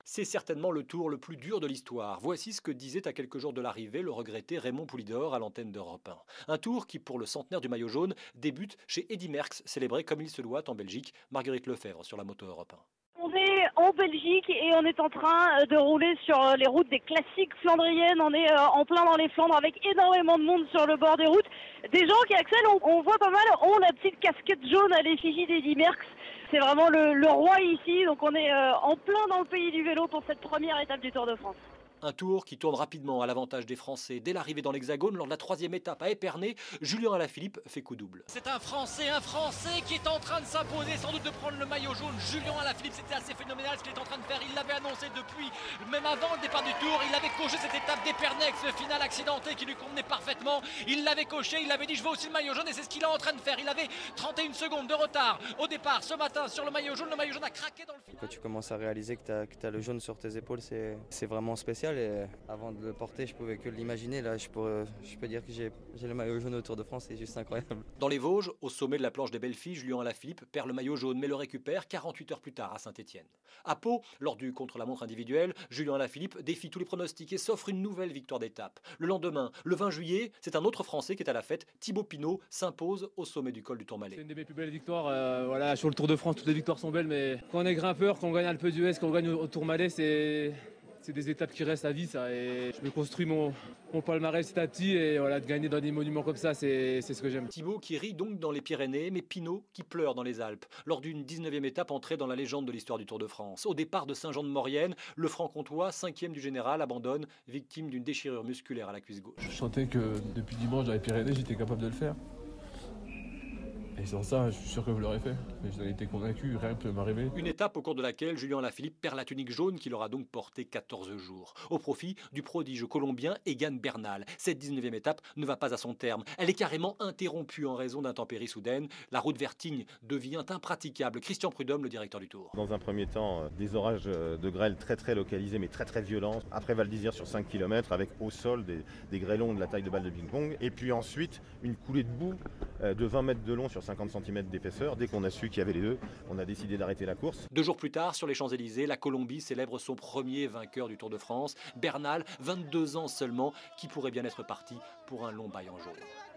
C'est certainement le tour le plus dur de l'histoire. Voici ce que disait à quelques jours de l'arrivée le regretté Raymond Poulidor à l'antenne d'Europe 1. Un tour qui, pour le centenaire du maillot jaune, débute chez Eddy Merckx, célébré comme il se doit en Belgique. Marguerite Lefebvre sur la moto Europe 1. On est en Belgique et on est en train de rouler sur les routes des classiques flandriennes. On est en plein dans les Flandres avec énormément de monde sur le bord des routes. Des gens qui, Axel, on voit pas mal, ont la petite casquette jaune à l'effigie d'Eddy Merckx. C'est vraiment le roi ici, donc on est en plein dans le pays du vélo pour cette première étape du Tour de France. Un tour qui tourne rapidement à l'avantage des Français. Dès l'arrivée dans l'Hexagone, lors de la troisième étape à Épernay, Julien Alaphilippe fait coup double. C'est un Français qui est en train de s'imposer, sans doute de prendre le maillot jaune. Julien Alaphilippe, c'était assez phénoménal ce qu'il est en train de faire. Il l'avait annoncé depuis, même avant le départ du Tour. Il avait coché cette étape d'Épernay, ce final accidenté qui lui convenait parfaitement. Il l'avait coché, il avait dit je veux aussi le maillot jaune et c'est ce qu'il est en train de faire. Il avait 31 secondes de retard au départ ce matin sur le maillot jaune. Le maillot jaune a craqué dans le final. Quand tu commences à réaliser que tu as le jaune sur tes épaules, c'est vraiment spécial. Et avant de le porter, je pouvais que l'imaginer. Là, je peux dire que j'ai le maillot jaune au Tour de France, c'est juste incroyable. Dans les Vosges, au sommet de la planche des Belles Filles, Julien Alaphilippe perd le maillot jaune mais le récupère 48 heures plus tard à Saint-Étienne. À Pau, lors du contre-la-montre individuel, Julien Alaphilippe défie tous les pronostics et s'offre une nouvelle victoire d'étape. Le lendemain, le 20 juillet, c'est un autre Français qui est à la fête. Thibaut Pinot s'impose au sommet du col du Tourmalet. C'est une de mes plus belles victoires. Voilà, sur le Tour de France, toutes les victoires sont belles, mais quand on est grimpeur, quand on gagne Alpe d'Huez, quand on gagne au Tourmalet, c'est des étapes qui restent à vie, ça. Et je me construis mon palmarès petit à petit et voilà, de gagner dans des monuments comme ça, c'est ce que j'aime. Thibaut qui rit donc dans les Pyrénées, mais Pinot qui pleure dans les Alpes. Lors d'une 19e étape entrée dans la légende de l'histoire du Tour de France. Au départ de Saint-Jean-de-Maurienne, le Franc-Comtois, 5e du général, abandonne, victime d'une déchirure musculaire à la cuisse gauche. Je sentais que depuis dimanche dans les Pyrénées, j'étais capable de le faire. Et sans ça, je suis sûr que je l'aurais fait. Mais j'en étais convaincu, rien ne peut m'arriver. Une étape au cours de laquelle Julien Alaphilippe perd la tunique jaune qu'il aura donc portée 14 jours. Au profit du prodige colombien Egan Bernal. Cette 19e étape ne va pas à son terme. Elle est carrément interrompue en raison d'intempéries soudaines. La route Vertignes devient impraticable. Christian Prudhomme, le directeur du Tour. Dans un premier temps, des orages de grêle très localisés mais très violents. Après Val d'Isère sur 5 km avec au sol des grêlons de la taille de balles de ping-pong. Et puis ensuite, une coulée de boue de 20 mètres de long sur 50 cm d'épaisseur. Dès qu'on a su qu'il y avait les deux, on a décidé d'arrêter la course. 2 jours plus tard, sur les Champs-Élysées, la Colombie célèbre son premier vainqueur du Tour de France. Bernal, 22 ans seulement, qui pourrait bien être parti pour un long bail en jaune.